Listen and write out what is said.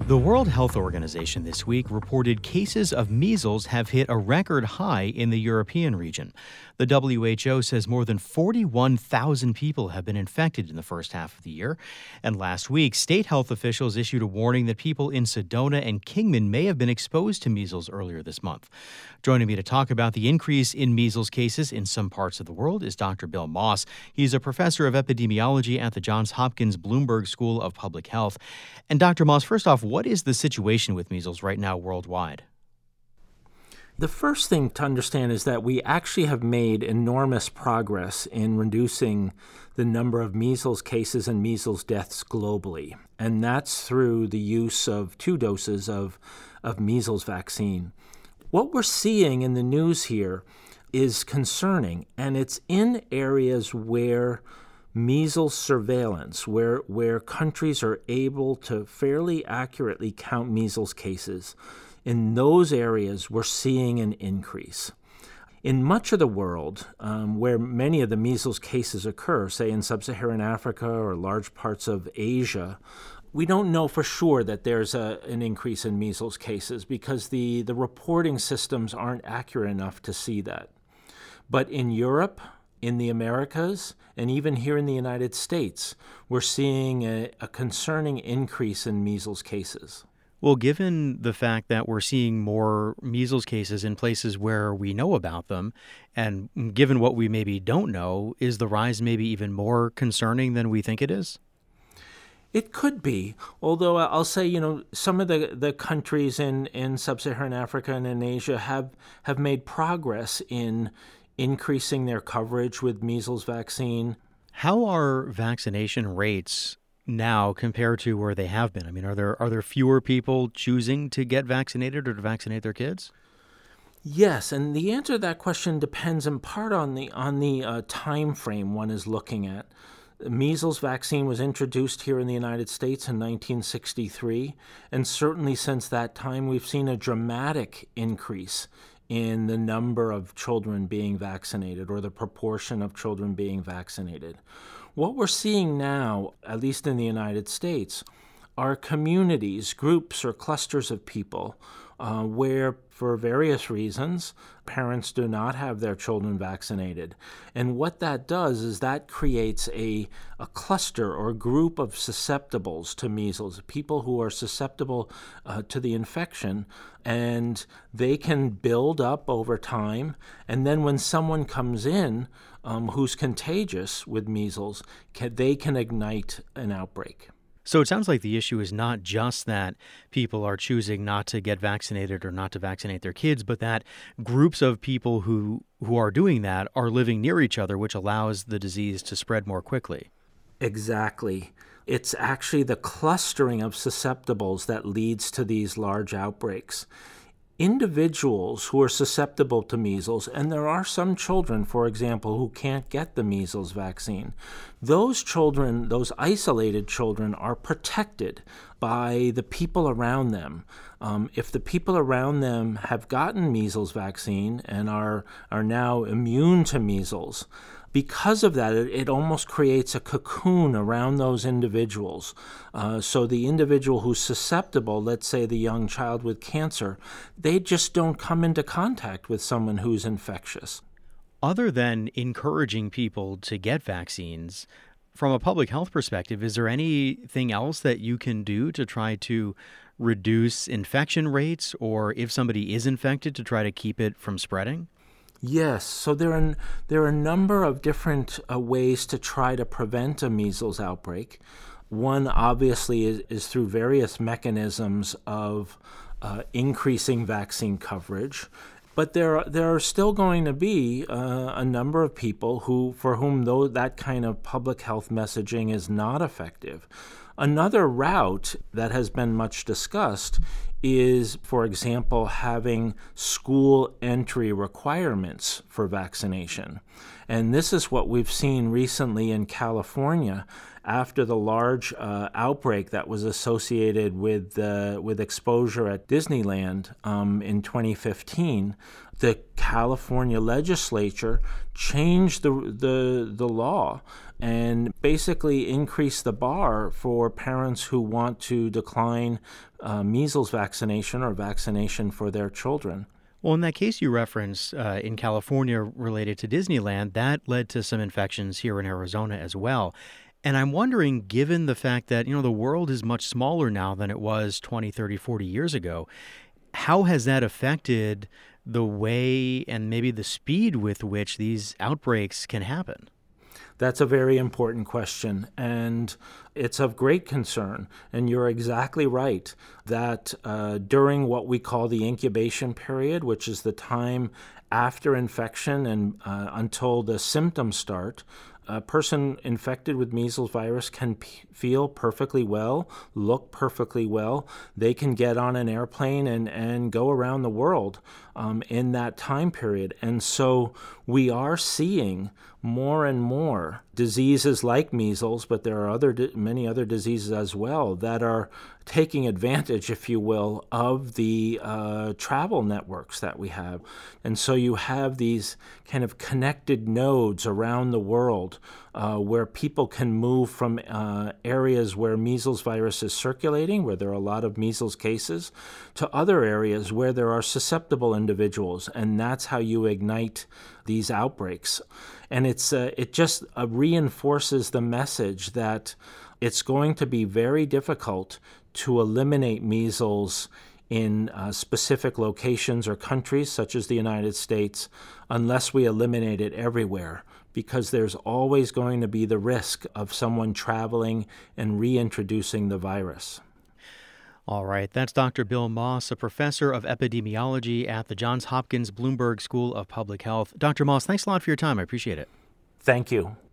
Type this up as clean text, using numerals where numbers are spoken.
The World Health Organization this week reported cases of measles have hit a record high in the European region. The WHO says more than 41,000 people have been infected in the first half of the year. And last week, state health officials issued a warning that people in Sedona and Kingman may have been exposed to measles earlier this month. Joining me to talk about the increase in measles cases in some parts of the world is Dr. Bill Moss. He's a professor of epidemiology at the Johns Hopkins Bloomberg School of Public Health. And Dr. Moss, first off, what is the situation with measles right now worldwide? The first thing to understand is that we actually have made enormous progress in reducing the number of measles cases and measles deaths globally. And that's through the use of 2 doses of measles vaccine. What we're seeing in the news here is concerning, and it's in areas where measles surveillance, where countries are able to fairly accurately count measles cases. In those areas, we're seeing an increase. In much of the world, where many of the measles cases occur, say in sub-Saharan Africa or large parts of Asia, we don't know for sure that there's an increase in measles cases because the reporting systems aren't accurate enough to see that. But in Europe, in the Americas, and even here in the United States, we're seeing a concerning increase in measles cases. Well, given the fact that we're seeing more measles cases in places where we know about them, and given what we maybe don't know, is the rise maybe even more concerning than we think it is? It could be, although I'll say, some of the countries in sub-Saharan Africa and in Asia have made progress in increasing their coverage with measles vaccine. How are vaccination rates now compared to where they have been? I mean, are there fewer people choosing to get vaccinated or to vaccinate their kids? Yes, and the answer to that question depends in part on the time frame one is looking at. The measles vaccine was introduced here in the United States in 1963, and certainly since that time we've seen a dramatic increase in the number of children being vaccinated or the proportion of children being vaccinated. What we're seeing now, at least in the United States, are communities, groups, or clusters of people where, for various reasons, parents do not have their children vaccinated. And what that does is that creates a cluster or group of susceptibles to measles, people who are susceptible to the infection, and they can build up over time. And then when someone comes in who's contagious with measles, they can ignite an outbreak. So it sounds like the issue is not just that people are choosing not to get vaccinated or not to vaccinate their kids, but that groups of people who are doing that are living near each other, which allows the disease to spread more quickly. Exactly. It's actually the clustering of susceptibles that leads to these large outbreaks. Individuals who are susceptible to measles, and there are some children, for example, who can't get the measles vaccine, those children, those isolated children, are protected by the people around them. If the people around them have gotten measles vaccine and are now immune to measles, because of that, it almost creates a cocoon around those individuals. So the individual who's susceptible, let's say the young child with cancer, they just don't come into contact with someone who's infectious. Other than encouraging people to get vaccines, from a public health perspective, is there anything else that you can do to try to reduce infection rates, or if somebody is infected, to try to keep it from spreading? Yes, so there are a number of different ways to try to prevent a measles outbreak. One, obviously, is through various mechanisms of increasing vaccine coverage. But there are still going to be a number of people for whom that kind of public health messaging is not effective. Another route that has been much discussed is, for example, having school entry requirements for vaccination. And this is what we've seen recently in California after the large outbreak that was associated with exposure at Disneyland in 2015. The California legislature changed the law and basically increase the bar for parents who want to decline measles vaccination or vaccination for their children. Well, in that case you referenced in California related to Disneyland, that led to some infections here in Arizona as well. And I'm wondering, given the fact that, the world is much smaller now than it was 20, 30, 40 years ago, how has that affected the way and maybe the speed with which these outbreaks can happen? That's a very important question, and it's of great concern. And you're exactly right that during what we call the incubation period, which is the time after infection and until the symptoms start, a person infected with measles virus can feel perfectly well, look perfectly well. They can get on an airplane and go around the world in that time period. And so we are seeing more and more diseases like measles, but there are many other diseases as well that are taking advantage, if you will, of the travel networks that we have. And so you have these kind of connected nodes around the world where people can move from areas where measles virus is circulating, where there are a lot of measles cases, to other areas where there are susceptible individuals. And that's how you ignite these outbreaks. And it just reinforces the message that it's going to be very difficult to eliminate measles in specific locations or countries such as the United States unless we eliminate it everywhere, because there's always going to be the risk of someone traveling and reintroducing the virus. All right, that's Dr. Bill Moss, a professor of epidemiology at the Johns Hopkins Bloomberg School of Public Health. Dr. Moss, thanks a lot for your time. I appreciate it. Thank you.